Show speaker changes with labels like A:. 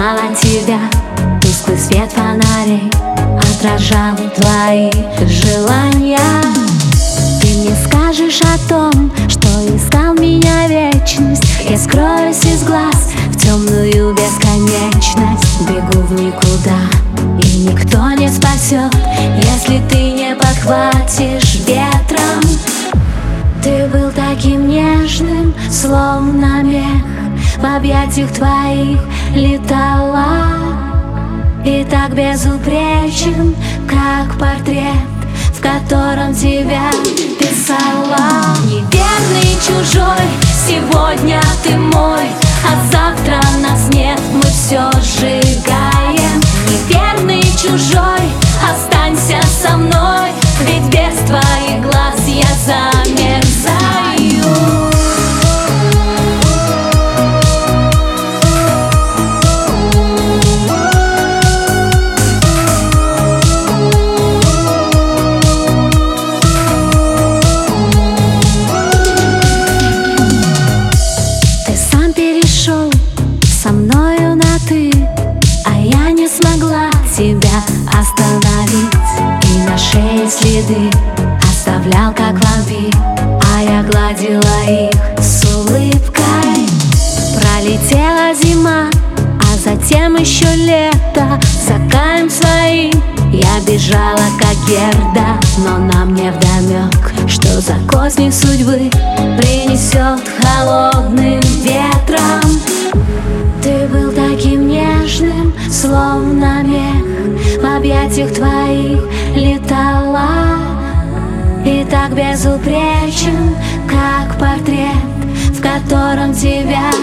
A: ждала тебя. Тусклый свет фонарей отражал твои желания. Ты мне скажешь о том, что искал меня вечность. Я скроюсь из глаз в темную бесконечность. Бегу в никуда, и никто не спасет, если ты не подхватишь ветром. Ты был таким нежным, словно мех, в объятиях твоих летала. И так безупречен, как портрет, в котором тебя писала. Неверный чужой, сегодня ты мой, а завтра нас нет, мы все сжигаем. Неверный чужой, останься со мной, ведь без твоих глаз я замерзаю. Со мною на ты, а я не смогла тебя остановить. И на шее следы оставлял, как вампир, а я гладила их с улыбкой. Пролетела зима, а затем еще лето. За каем своим я бежала, как Герда, но нам не вдомек, что за козни судьбы принесет холодным ветром. Ты был таким нежным, словно мех, в объятиях твоих летала. И так безупречен, как портрет, в котором тебя